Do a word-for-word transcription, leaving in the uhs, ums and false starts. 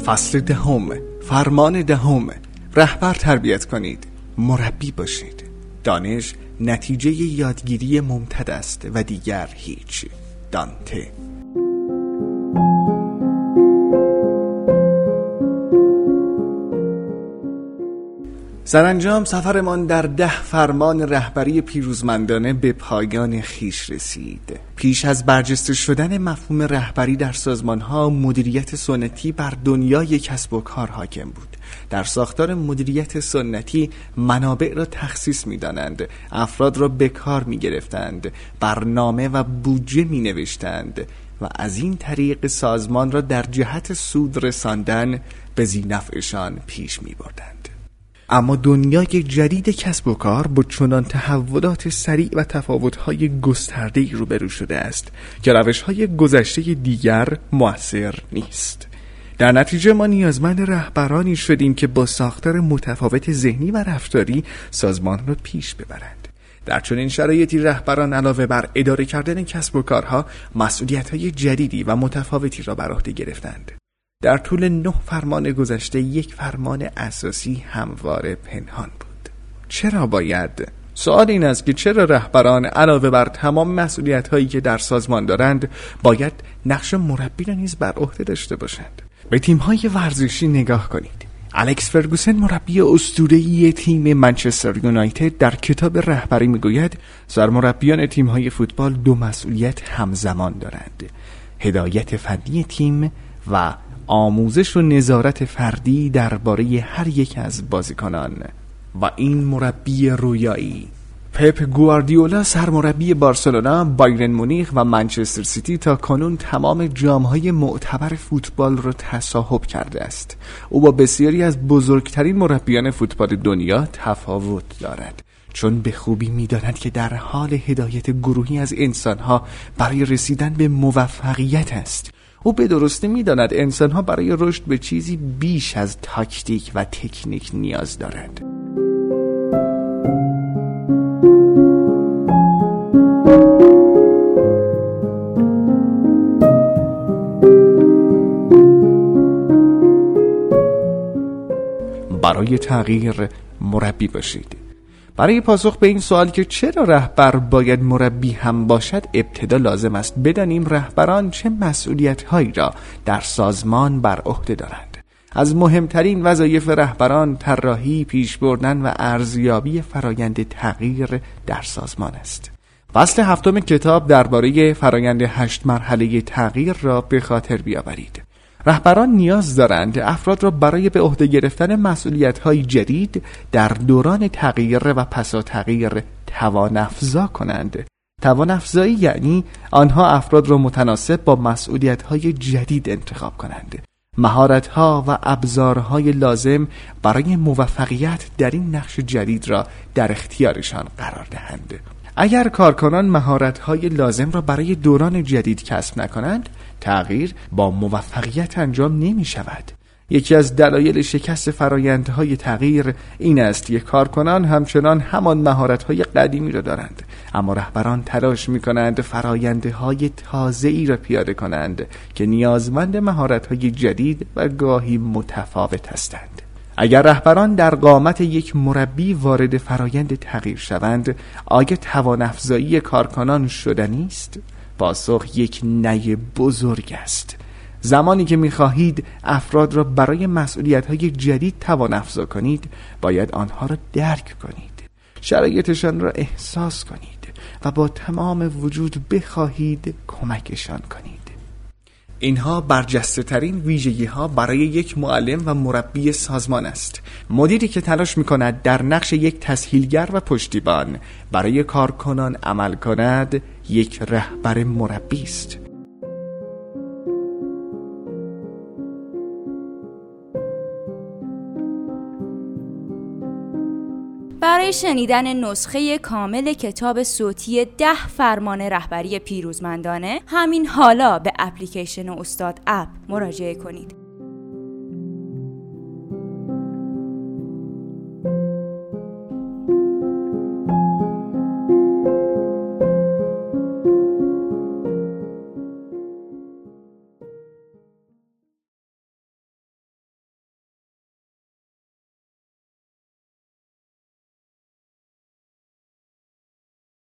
فصل دهم، فرمان دهم. رهبر تربیت کنید، مربی باشید. دانش نتیجه یادگیری ممتد است و دیگر هیچ. دانته. سرانجام سفرمان در ده فرمان رهبری پیروزمندانه به پایان خیش رسید. پیش از برجسته شدن مفهوم رهبری در سازمان‌ها، مدیریت سنتی بر دنیای کسب و کار حاکم بود. در ساختار مدیریت سنتی منابع را تخصیص می‌دانند، افراد را به کار می‌گرفتند، برنامه و بودجه می‌نوشتند و از این طریق سازمان را در جهت سود رساندن به ذینفعشان پیش می‌بردند. اما دنیای جدید کسب و کار با چنان تحولات سریع و تفاوت‌های گسترده‌ای روبرو شده است که روش‌های گذشته دیگر مؤثر نیست. در نتیجه ما نیازمند رهبرانی شدیم که با ساختار متفاوت ذهنی و رفتاری سازمان را پیش ببرند. در چنین شرایطی رهبران علاوه بر اداره کردن کسب و کارها، مسئولیت‌های جدیدی و متفاوتی را بر عهده گرفتند. در طول نه فرمان گذشته یک فرمان اساسی همواره پنهان بود. چرا باید؟ سوال این است که چرا رهبران علاوه بر تمام مسئولیت‌هایی که در سازمان دارند باید نقش مربی را نیز بر عهده داشته باشند؟ به تیم‌های ورزشی نگاه کنید. الکس فرگوسن، مربی اسطوره‌ای تیم منچستر یونایتد، در کتاب رهبری میگوید سرمربیان تیم‌های فوتبال دو مسئولیت همزمان دارند: هدایت فنی تیم و آموزش و نظارت فردی درباره هر یک از بازیکنان. و این مربی رویایی پپ گواردیولا، سرمربی بارسلونا، بایرن مونیخ و منچستر سیتی، تا کنون تمام جام‌های معتبر فوتبال را تصاحب کرده است. او با بسیاری از بزرگترین مربیان فوتبال دنیا تفاوت دارد، چون به خوبی می‌داند که در حال هدایت گروهی از انسان‌ها برای رسیدن به موفقیت است. او به درستی می‌داند انسان‌ها برای رشد به چیزی بیش از تاکتیک و تکنیک نیاز دارند. برای تغییر مربی باشید. برای پاسخ به این سوال که چرا رهبر باید مربی هم باشد، ابتدا لازم است بدانیم رهبران چه مسئولیت‌هایی را در سازمان بر عهده دارند. از مهمترین وظایف رهبران طراحی، پیش بردن و ارزیابی فرایند تغییر در سازمان است. فصل هفتم کتاب درباره فرایند هشت مرحله تغییر را به خاطر بیاورید. رهبران نیاز دارند افراد را برای به عهده گرفتن مسئولیت‌های جدید در دوران تغییر و پسا تغییر توان افزا کنند. توان افزایی یعنی آنها افراد را متناسب با مسئولیت‌های جدید انتخاب کنند، مهارت‌ها و ابزارهای لازم برای موفقیت در این نقش جدید را در اختیارشان قرار دهند. اگر کارکنان مهارت‌های لازم را برای دوران جدید کسب نکنند، تغییر با موفقیت انجام نمی شود. یکی از دلایل شکست فرایندهای تغییر این است که کارکنان همچنان همان مهارت‌های قدیمی را دارند، اما رهبران تلاش می‌کنند فرایندهای تازه‌ای را پیاده کنند که نیازمند مهارت‌های جدید و گاهی متفاوت هستند. اگر رهبران در قامت یک مربی وارد فرایند تغییر شوند، آیا توان افزایی کارکنان شدنی است؟ پاسخ یک نه بزرگ است. زمانی که می‌خواهید افراد را برای مسئولیت‌های جدید توان افزا کنید، باید آنها را درک کنید، شرایطشان را احساس کنید و با تمام وجود بخواهید کمکشان کنید. اینها برجسته ترین ویژگی ها برای یک معلم و مربی سازمان است. مدیری که تلاش می کند در نقش یک تسهیلگر و پشتیبان برای کارکنان عمل کند، یک رهبر مربی است. برای شنیدن نسخه کامل کتاب صوتی ده فرمان رهبری پیروزمندانه، همین حالا به اپلیکیشن استاد اپ مراجعه کنید.